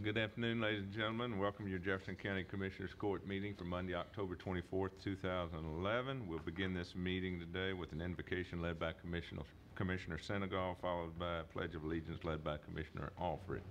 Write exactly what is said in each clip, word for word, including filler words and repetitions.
Good afternoon, ladies and gentlemen. Welcome to your Jefferson County Commissioners Court meeting for Monday, October twenty-fourth, two thousand eleven. We'll begin this meeting today with an invocation led by Commissioner, Commissioner Senegal, followed by a Pledge of Allegiance led by Commissioner Alfred.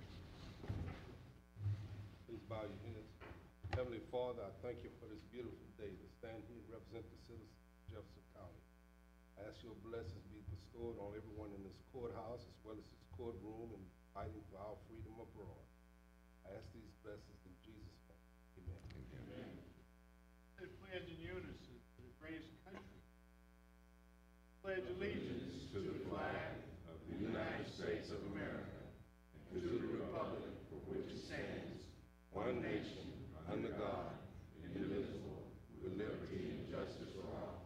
Please bow your heads. Heavenly Father, I thank you for this beautiful day to stand here and represent the citizens of Jefferson County. I ask your blessings be bestowed on everyone in this courthouse as well as this courtroom and fighting for our freedom abroad. I ask these blessings in Jesus' name. Amen. Amen. They pledge in unison to the greatest country. Pledge allegiance to the flag of the United States of America and to the republic for which it stands, one nation, under God, indivisible, with liberty and justice for all.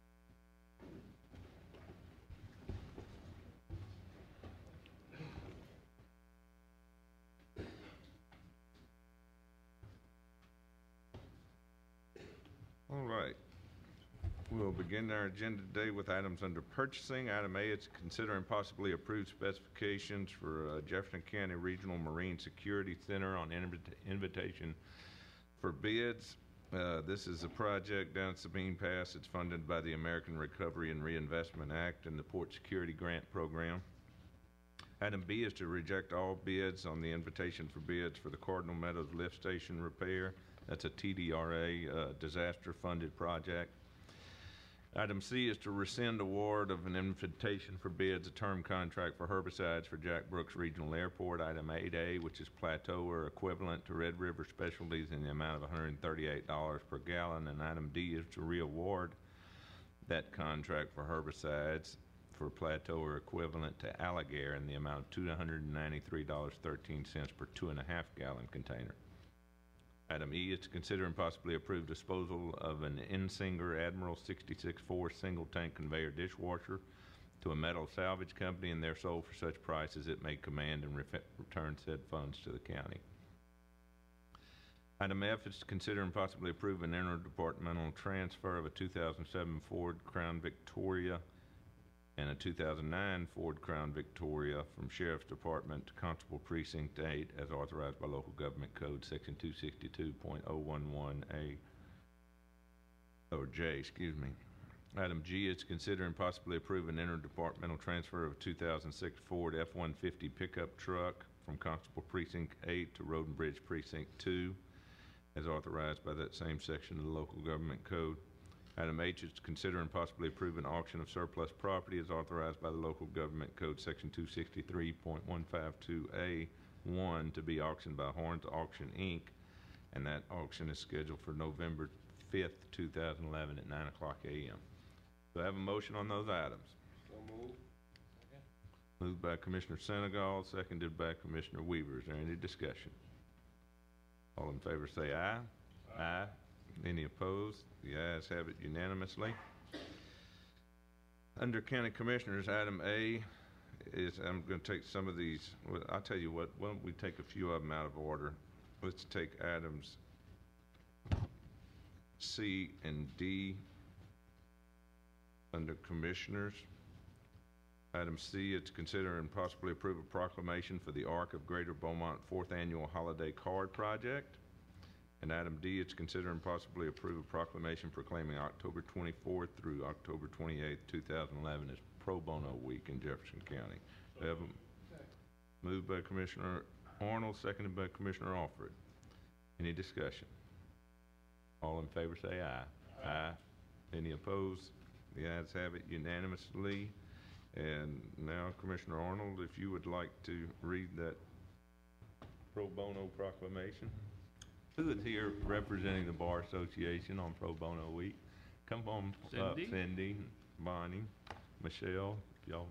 All right. We'll begin our agenda today with items under purchasing. Item A is consider and possibly approve specifications for uh, Jefferson County Regional Marine Security Center on invita invitation for bids. Uh, this is a project down at Sabine Pass. It's funded by the American Recovery and Reinvestment Act and the Port Security Grant Program. Item B is to reject all bids on the invitation for bids for the Cardinal Meadows Lift Station repair. That's a T D R A uh, disaster-funded project. Item C is to rescind award of an invitation for bids, a term contract for herbicides for Jack Brooks Regional Airport. Item eight A, which is plateau or equivalent to Red River Specialties in the amount of one hundred thirty-eight dollars per gallon. And item D is to reaward that contract for herbicides for plateau or equivalent to Alligator in the amount of two hundred ninety-three dollars and thirteen cents per two and a half gallon container. Item E is to consider and possibly approve disposal of an Insinger Admiral sixty-six four single tank conveyor dishwasher to a metal salvage company, and they're sold for such price as it may command and re return said funds to the county. Item F is to consider and possibly approve an interdepartmental transfer of a two thousand seven Ford Crown Victoria and a two thousand nine Ford Crown Victoria from Sheriff's Department to Constable Precinct eight as authorized by Local Government Code Section two sixty-two point oh one one A, or J, excuse me. Item G is to consider and possibly approve an interdepartmental transfer of a two thousand six Ford F one fifty pickup truck from Constable Precinct eight to Road and Bridge Precinct two as authorized by that same section of the Local Government Code. Item H is to consider and possibly approve an auction of surplus property as authorized by the Local Government Code Section two sixty-three point one five two A one to be auctioned by Horns Auction Incorporated, and that auction is scheduled for November fifth, two thousand eleven at nine o'clock A M Do I have a motion on those items? So moved. Moved by Commissioner Senegal, seconded by Commissioner Weaver. Is there any discussion? All in favor say aye. Aye. Aye. Any opposed? The ayes have it unanimously. Under County Commissioners, item A is, I'm going to take some of these, well, I'll tell you what, why don't we take a few of them out of order. Let's take items C and D under Commissioners. Item C is to consider and possibly approve a proclamation for the Arc of Greater Beaumont fourth Annual Holiday Card Project. And item D is to consider and possibly approve a proclamation proclaiming October twenty-fourth through October twenty-eighth, two thousand eleven as Pro Bono Week in Jefferson County. We have a moved by Commissioner Arnold, seconded by Commissioner Alfred. Any discussion? All in favor say aye. Aye. Aye. Any opposed? The ayes have it unanimously. And now, Commissioner Arnold, if you would like to read that Pro Bono proclamation. Who is here representing the Bar Association on Pro Bono Week? Come on up, Cindy, Cindy Bonnie, Michelle, y'all.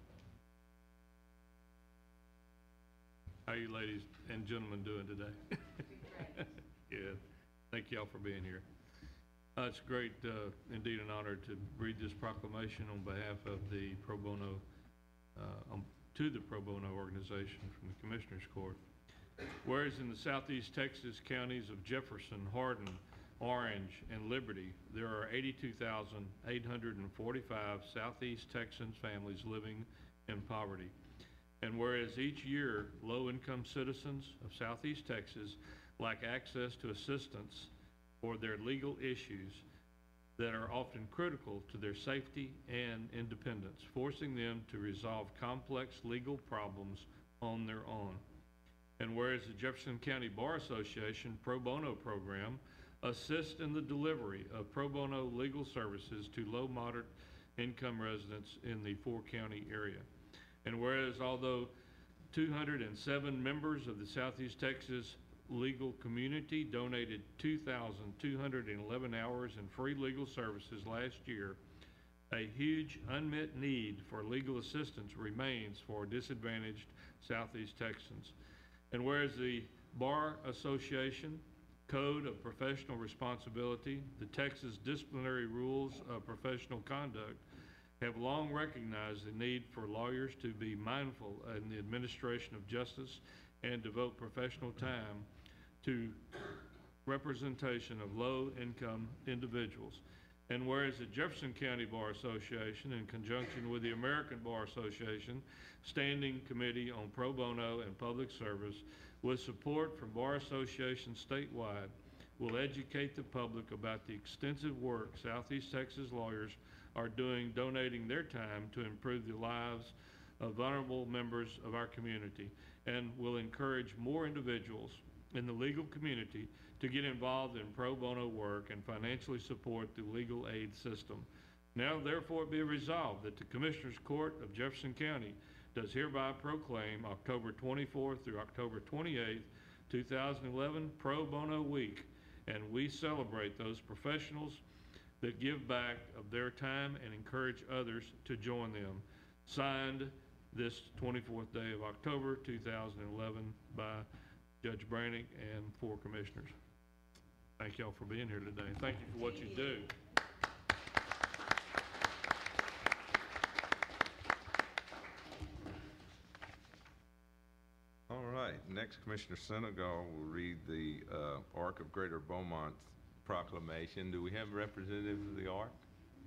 How are you ladies and gentlemen doing today? Good. Thank y'all for being here. Uh, it's great, uh, indeed an honor to read this proclamation on behalf of the Pro Bono, uh, um, to the Pro Bono organization from the Commissioners Court. Whereas in the southeast Texas counties of Jefferson, Hardin, Orange, and Liberty, there are eighty-two thousand eight hundred forty-five southeast Texans families living in poverty. And whereas each year, low-income citizens of Southeast Texas lack access to assistance for their legal issues that are often critical to their safety and independence, forcing them to resolve complex legal problems on their own. And whereas the Jefferson County Bar Association Pro Bono Program assists in the delivery of pro bono legal services to low, moderate income residents in the four-county area. And whereas although two hundred seven members of the Southeast Texas legal community donated two thousand two hundred eleven hours in free legal services last year, a huge unmet need for legal assistance remains for disadvantaged Southeast Texans. And whereas the Bar Association Code of Professional Responsibility, the Texas Disciplinary Rules of Professional Conduct, have long recognized the need for lawyers to be mindful in the administration of justice and devote professional time to representation of low-income individuals. And whereas the Jefferson County Bar Association, in conjunction with the American Bar Association Standing Committee on Pro Bono and Public Service, with support from bar associations statewide, will educate the public about the extensive work Southeast Texas lawyers are doing, donating their time to improve the lives of vulnerable members of our community, and will encourage more individuals in the legal community to get involved in pro bono work and financially support the legal aid system. Now therefore be resolved that the Commissioners Court of Jefferson County does hereby proclaim October twenty-fourth through October twenty-eighth, two thousand eleven Pro Bono Week, and we celebrate those professionals that give back of their time and encourage others to join them. Signed this twenty-fourth day of October two thousand eleven by Judge Brannick and four commissioners. Thank y'all for being here today. Thank you for what you do. All right, next Commissioner Senegal will read the uh, Arc of Greater Beaumont proclamation. Do we have representatives of the Arc?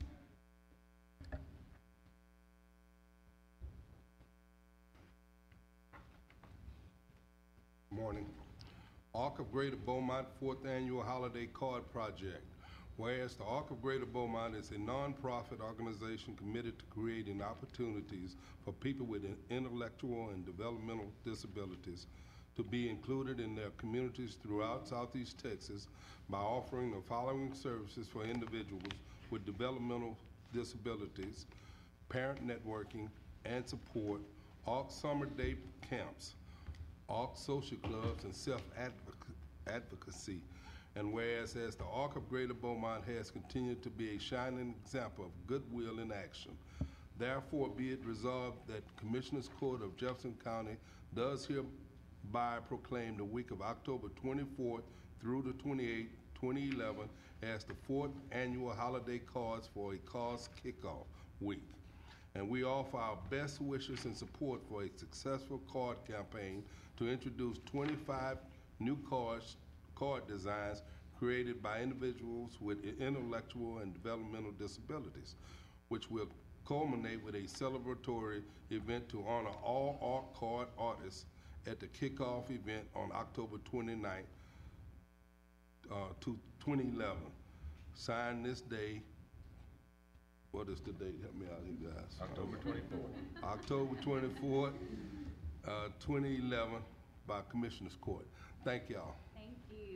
Morning. Arc of Greater Beaumont Fourth Annual Holiday Card Project. Whereas the Arc of Greater Beaumont is a nonprofit organization committed to creating opportunities for people with intellectual and developmental disabilities to be included in their communities throughout Southeast Texas by offering the following services for individuals with developmental disabilities: parent networking and support, Arc Summer Day Camps, Arc Social Clubs, and self-advocacy. And whereas as the Arc of Greater Beaumont has continued to be a shining example of goodwill in action, therefore be it resolved that Commissioners Court of Jefferson County does hereby proclaim the week of October twenty-fourth through the twenty-eighth, twenty eleven as the fourth annual holiday cards for a cause kickoff week. And we offer our best wishes and support for a successful card campaign to introduce twenty-five new cards, card designs created by individuals with intellectual and developmental disabilities, which will culminate with a celebratory event to honor all Arc card artists at the kickoff event on October twenty-ninth, uh, to twenty eleven. Signed this day. What is the date? Help me out, you guys. October twenty-fourth. October twenty-fourth, uh, twenty eleven, by Commissioners Court. Thank y'all. Thank you.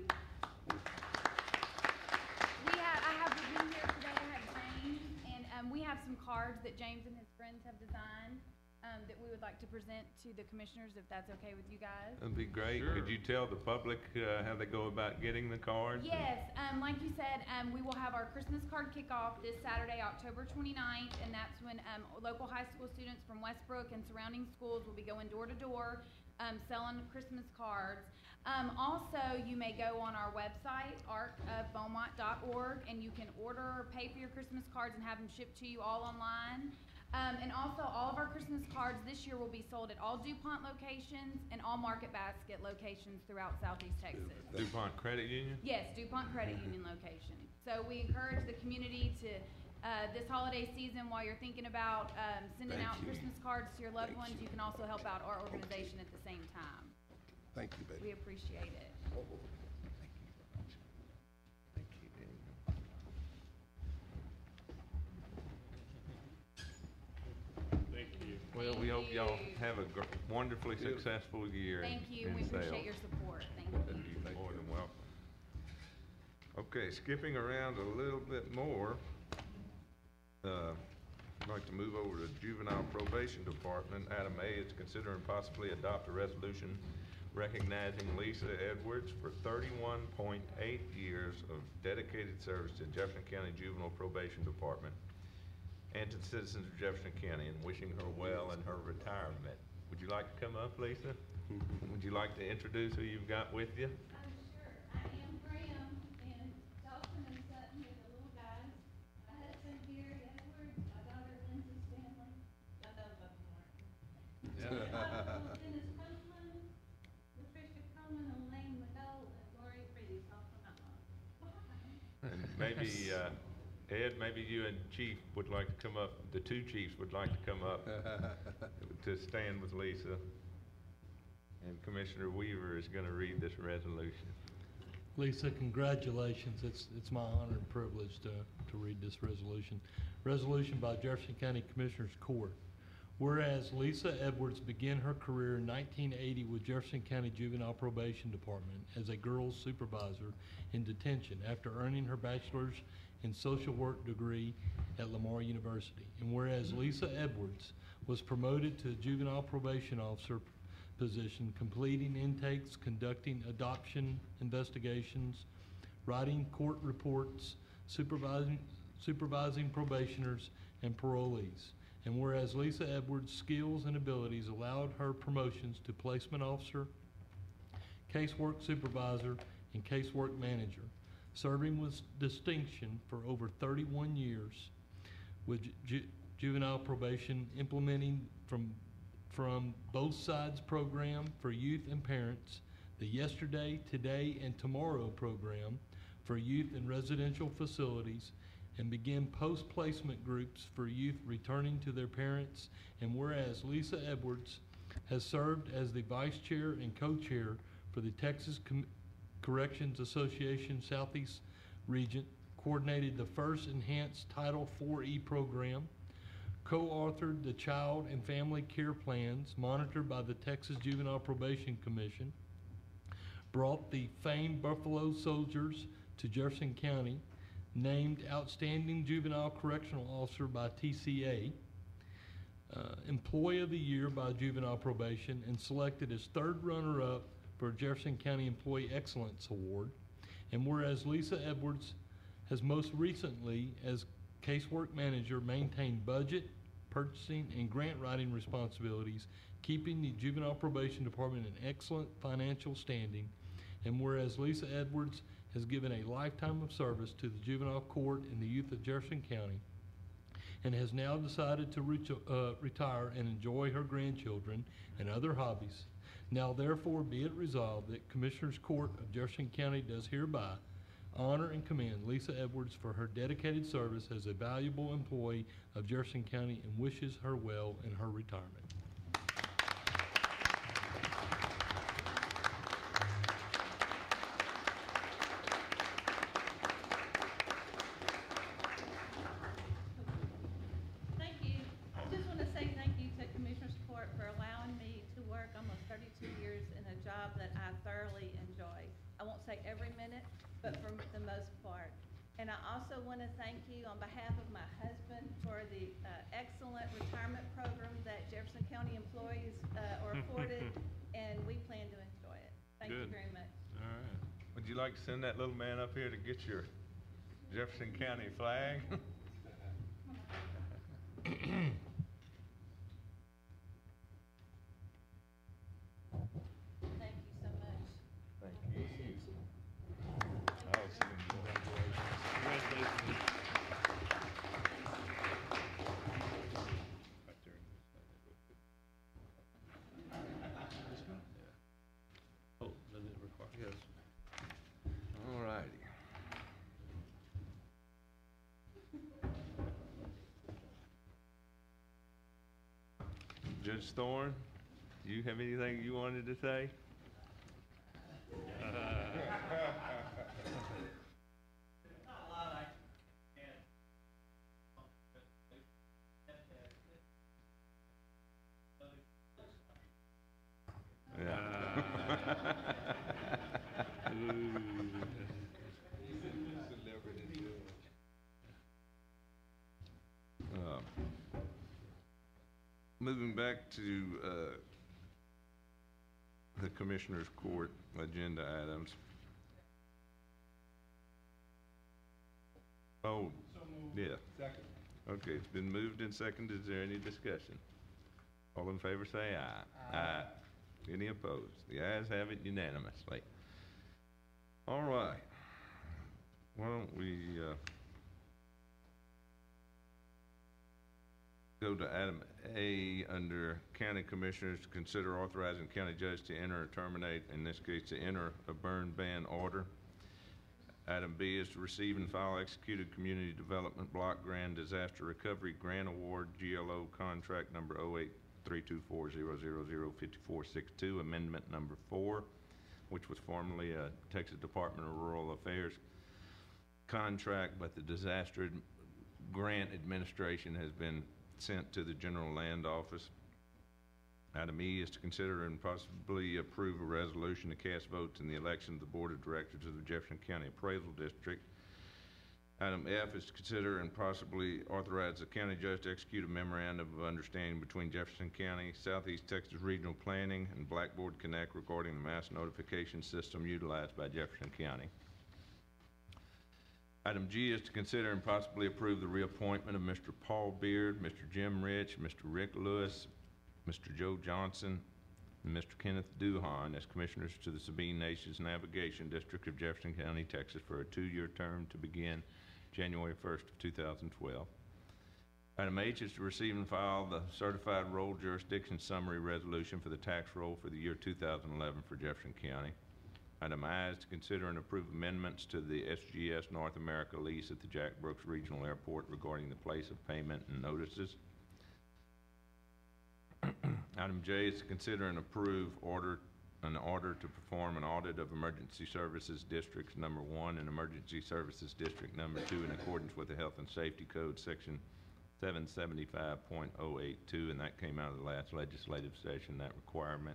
We have, I have with me here today, I have James, and um, we have some cards that James and his friends have designed um, that we would like to present to the commissioners, if that's okay with you guys. That'd be great. Sure. Could you tell the public uh, how they go about getting the cards? Yes, um, like you said, um, we will have our Christmas card kickoff this Saturday, October twenty-ninth, and that's when um, local high school students from Westbrook and surrounding schools will be going door to door um, selling Christmas cards. Um, also, you may go on our website, arc of beaumont dot org, and you can order or pay for your Christmas cards and have them shipped to you all online. Um, and also, all of our Christmas cards this year will be sold at all DuPont locations and all Market Basket locations throughout Southeast Texas. DuPont Credit Union? Yes, DuPont Credit Union location. So we encourage the community to uh, this holiday season, while you're thinking about, um, sending Thank out you. Christmas cards to your loved Thank ones, you. you can also help out our organization at the same time. Thank you, We baby. appreciate it. Thank you. Well, we hope y'all have a gr- wonderfully successful year in, Thank you, in we appreciate sales. your support, thank you. You're more than welcome. Okay, skipping around a little bit more, uh, I'd like to move over to Juvenile Probation Department. Item A is consider and possibly adopt a resolution recognizing Lisa Edwards for thirty-one point eight years of dedicated service to Jefferson County Juvenile Probation Department and to the citizens of Jefferson County, and wishing her well in her retirement. Would you like to come up, Lisa? Would you like to introduce who you've got with you? I'm sure. I am Graham, and Dawson and Sutton are the little guys. My husband, Gary Edwards, my daughter, Lindsay Stanley. I know about Martin. Dennis Copeland, Patricia Coleman, Elaine McDowell, and Lori Freedy, all from Mount And maybe, uh, Ed, maybe you and Chief would like to come up, the two chiefs would like to come up to stand with Lisa. And Commissioner Weaver is gonna read this resolution. Lisa, congratulations. It's, it's my honor and privilege to, to read this resolution. Resolution by Jefferson County Commissioners Court. Whereas Lisa Edwards began her career in nineteen eighty with Jefferson County Juvenile Probation Department as a girls supervisor in detention after earning her bachelor's in social work degree at Lamar University. And whereas Lisa Edwards was promoted to juvenile probation officer position, completing intakes, conducting adoption investigations, writing court reports, supervising, supervising probationers and parolees. And whereas Lisa Edwards' skills and abilities allowed her promotions to placement officer, casework supervisor, and casework manager, serving with distinction for over thirty-one years with ju- juvenile probation, implementing from from Both Sides program for youth and parents, the Yesterday, Today, and Tomorrow program for youth in residential facilities, and begin post-placement groups for youth returning to their parents. And whereas Lisa Edwards has served as the vice chair and co-chair for the Texas Com- Corrections Association Southeast Region, coordinated the first enhanced Title four E program, co-authored the Child and Family Care Plans monitored by the Texas Juvenile Probation Commission, brought the famed Buffalo Soldiers to Jefferson County, named Outstanding Juvenile Correctional Officer by T C A, uh, Employee of the Year by Juvenile Probation, and selected as third runner-up for Jefferson County Employee Excellence Award. And whereas Lisa Edwards has most recently, as casework manager, maintained budget, purchasing, and grant writing responsibilities, keeping the Juvenile Probation Department in excellent financial standing. And whereas Lisa Edwards has given a lifetime of service to the juvenile court and the youth of Jefferson County, and has now decided to reach, uh, retire and enjoy her grandchildren and other hobbies. Now therefore be it resolved that Commissioners Court of Jefferson County does hereby honor and commend Lisa Edwards for her dedicated service as a valuable employee of Jefferson County and wishes her well in her retirement. Thank you. I just want to say thank you to Commissioners Court for allowing me to work almost thirty-two years in a job that I thoroughly enjoy. I won't say every minute, but for the most part. And I also want to thank you on behalf of my husband for the uh, excellent retirement program that Jefferson County employees uh, are afforded, and we plan to enjoy it. Thank you Good. very much. All right. Would you like to send that little man up here to get your Jefferson County flag? Thank you so much. Thank you. Congratulations. Right there. Oh, does it require, yes. All righty. Judge Thorne, do you have anything you wanted to say? Yeah. Uh, Moving back to uh, the Commissioners Court agenda items. Oh, yeah. Second. Okay, it's been moved and seconded. Is there any discussion? All in favor say aye. Aye. Any opposed? The ayes have it unanimously. All right. Why don't we uh, go to item A under County Commissioners to consider authorizing county judge to enter or terminate, in this case, to enter a burn ban order. Item B is to receive and file executed Community Development Block Grant Disaster Recovery Grant Award, G L O contract number oh eight three two four zero zero zero five four six two, amendment number four, which was formerly a Texas Department of Rural Affairs contract, but the Disaster Ad- Grant Administration has been sent to the General Land Office. Item E is to consider and possibly approve a resolution to cast votes in the election of the Board of Directors of the Jefferson County Appraisal District. Item F is to consider and possibly authorize the county judge to execute a memorandum of understanding between Jefferson County, Southeast Texas Regional Planning, and Blackboard Connect regarding the mass notification system utilized by Jefferson County. Item G is to consider and possibly approve the reappointment of Mister Paul Beard, Mister Jim Rich, Mister Rick Lewis, Mister Joe Johnson, and Mister Kenneth Duhon as commissioners to the Sabine Nations Navigation District of Jefferson County, Texas for a two-year term to begin January first of two thousand twelve. Item H is to receive and file the certified roll jurisdiction summary resolution for the tax roll for the year two thousand eleven for Jefferson County. Item I is to consider and approve amendments to the S G S North America lease at the Jack Brooks Regional Airport regarding the place of payment and notices. Item J is to consider and approve order an order to perform an audit of Emergency Services Districts Number One and Emergency Services District Number Two in accordance with the Health and Safety Code Section seven seventy-five point oh eight two, and that came out of the last legislative session, that requirement.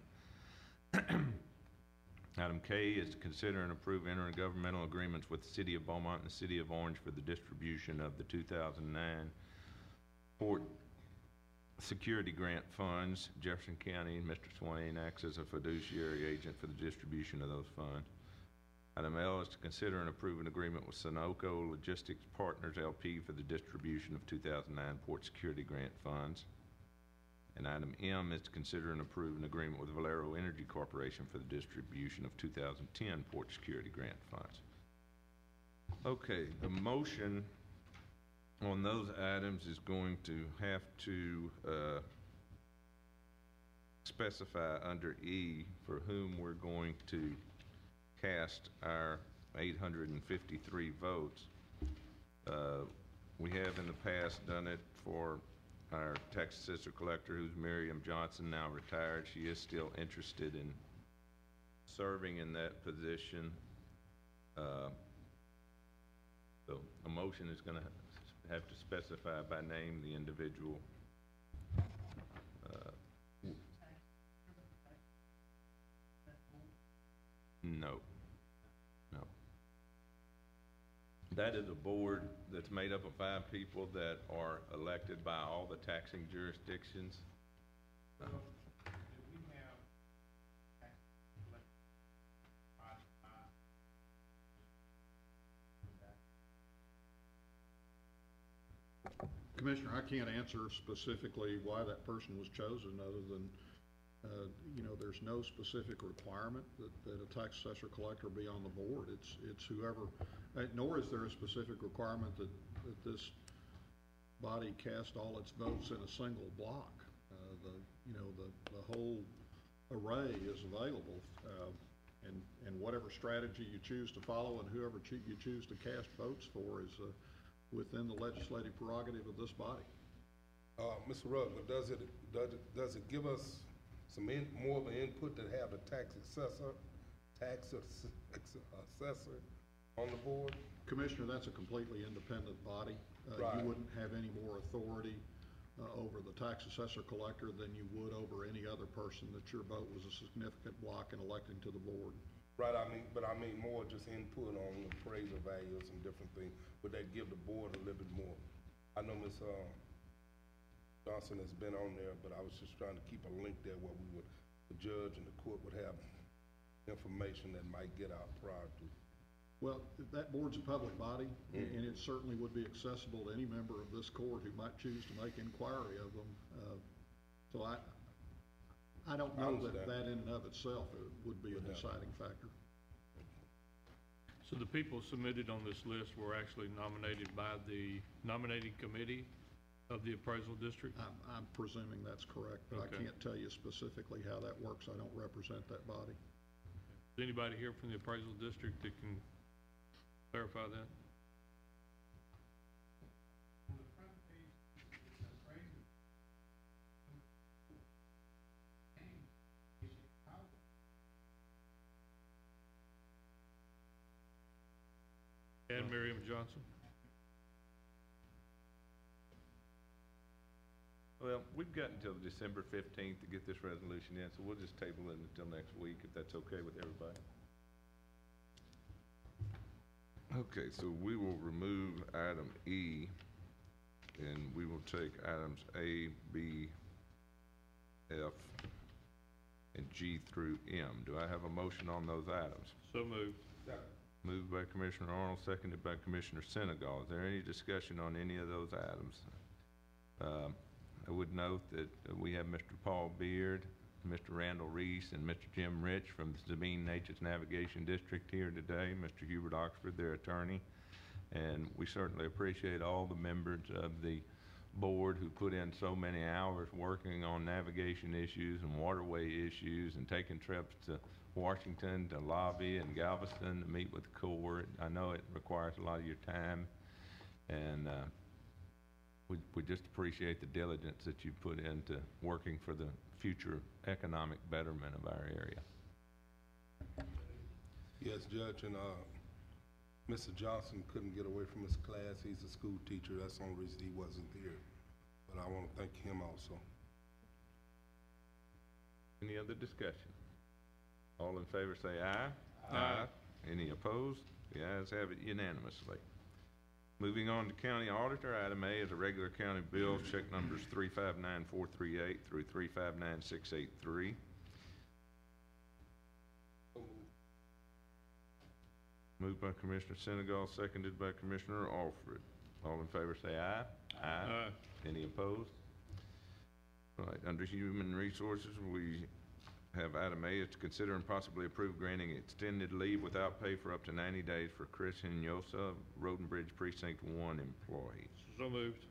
Item K is to consider and approve intergovernmental agreements with the City of Beaumont and the City of Orange for the distribution of the two thousand nine Port Security Grant funds. Jefferson County, Mister Swain acts as a fiduciary agent for the distribution of those funds. Item L is to consider and approve an agreement with Sunoco Logistics Partners L P for the distribution of two thousand nine Port Security Grant funds. And item M is to consider and approve an agreement with Valero Energy Corporation for the distribution of two thousand ten Port Security Grant funds. Okay, the motion on those items is going to have to uh, specify under E for whom we're going to cast our eight hundred fifty-three votes. Uh, we have in the past done it for our tax assessor collector, who's Miriam Johnson, now retired. She is still interested in serving in that position. Uh, so a motion is going to have to specify by name the individual. Uh, no, no. That is a board that's made up of five people that are elected by all the taxing jurisdictions. Uh, Commissioner, I can't answer specifically why that person was chosen, other than, uh, you know, there's no specific requirement that, that a tax assessor collector be on the board. It's, it's whoever, uh, nor is there a specific requirement that, that this body cast all its votes in a single block. Uh, the, you know, the, the whole array is available, uh, and, and whatever strategy you choose to follow and whoever cho- you choose to cast votes for is, uh, within the legislative prerogative of this body. Uh, Mister Rutherford, does it, does it, does it give us some in, more of an input to have the tax assessor, tax ass- ass- assessor on the board? Commissioner, that's a completely independent body. Uh, Right. You wouldn't have any more authority uh, over the tax assessor collector than you would over any other person that your vote was a significant block in electing to the board. Right, I mean, but I mean more just input on appraisal values and different things. Would that give the board a little bit more? I know Miz Uh, Johnson has been on there, but I was just trying to keep a link there where we would, the judge and the court would have information that might get out prior to. Well, that board's a public body, Mm. and it certainly would be accessible to any member of this court who might choose to make inquiry of them. Uh, So I, I don't I know that understand. that in and of itself uh, would be a Would help. deciding factor. So the people submitted on this list were actually nominated by the nominating committee of the appraisal district? I'm, I'm presuming that's correct, but I Okay. can't tell you specifically how that works. I don't represent that body. Is anybody here from the appraisal district that can clarify that? And Miriam Johnson? Well, we've got until December fifteenth to get this resolution in, so we'll just table it until next week, if that's okay with everybody. Okay, so we will remove item E, and we will take items A, B, F, and G through M. Do I have a motion on those items? So moved. Moved by Commissioner Arnold, seconded by Commissioner Senegal. Is there any discussion on any of those items? Um, I would note that uh, we have Mister Paul Beard, Mister Randall Reese, and Mister Jim Rich from the Sabine Natchez Navigation District here today, Mister Hubert Oxford, their attorney. And we certainly appreciate all the members of the board who put in so many hours working on navigation issues and waterway issues and taking trips to Washington, to lobby, and Galveston to meet with the Corps. I know it requires a lot of your time, and uh, we, we just appreciate the diligence that you put into working for the future economic betterment of our area. Yes, Judge, and, uh, Mister Johnson couldn't get away from his class. He's a school teacher. That's the only reason he wasn't here. But I want to thank him also. Any other discussion? All in favor say aye. Aye. Any opposed? The ayes have it unanimously. Moving on to County Auditor, item A is a regular county bill, check numbers three five nine four three eight through three five nine six eight three. Moved by Commissioner Senegal, seconded by Commissioner Alfred. All in favor say aye. Aye. Any opposed? All right, under Human Resources, we have item A is to consider and possibly approve granting extended leave without pay for up to ninety days for Chris Hinosa, Road and Bridge Precinct One employee. So moved.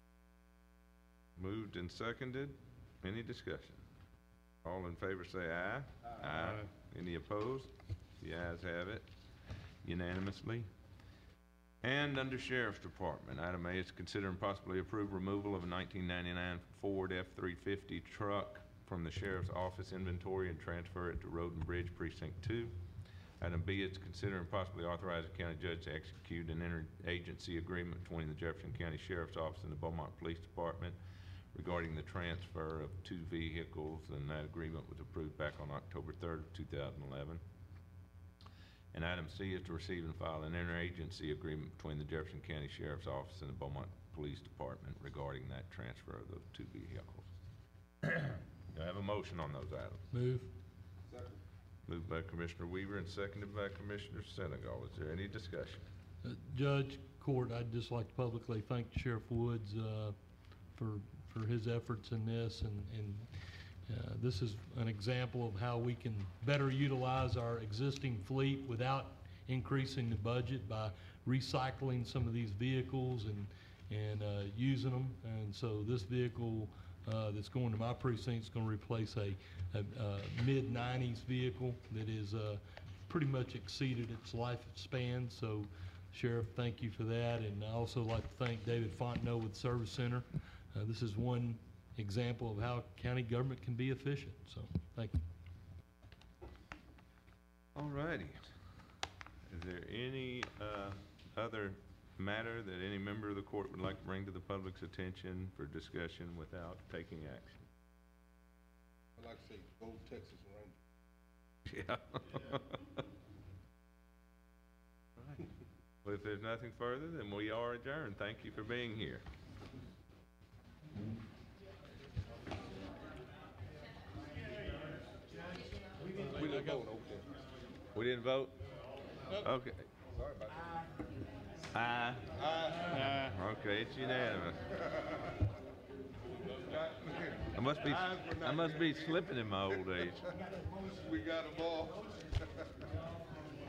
Moved and seconded. Any discussion? All in favor say aye. Aye. Any opposed? The ayes have it unanimously. And under Sheriff's Department, item A is to consider and possibly approve removal of a nineteen ninety-nine Ford F three fifty truck from the Sheriff's Office inventory and transfer it to Road and Bridge Precinct Two. Item B is to consider and possibly authorize the county judge to execute an interagency agreement between the Jefferson County Sheriff's Office and the Beaumont Police Department regarding the transfer of two vehicles, and that agreement was approved back on October third of two thousand eleven. And item C is to receive and file an interagency agreement between the Jefferson County Sheriff's Office and the Beaumont Police Department regarding that transfer of those two vehicles. Do I have a motion on those items? Move. Second. Moved by Commissioner Weaver and seconded by Commissioner Senegal. Is there any discussion? Uh, Judge, Court, I'd just like to publicly thank Sheriff Woods uh, for, for his efforts in this, and, and uh, this is an example of how we can better utilize our existing fleet without increasing the budget by recycling some of these vehicles and, and uh, using them. And so this vehicle uh, that's going to my precinct is going to replace a, a, a mid nineties vehicle that is uh, pretty much exceeded its lifespan. So, Sheriff, thank you for that. And I also like to thank David Fontenot with Service Center. uh, this is one example of how county government can be efficient, so, thank you. All righty. Is there any uh, other matter that any member of the court would like to bring to the public's attention for discussion without taking action? I'd like to say, go Texas Rangers. Yeah. Right. Well, if there's nothing further, then we are adjourned. Thank you for being here. We didn't vote, okay. We didn't vote? Okay. Sorry about that. Aye. Aye. Okay, it's unanimous. I must be, I must be slipping in my old age. We got them all.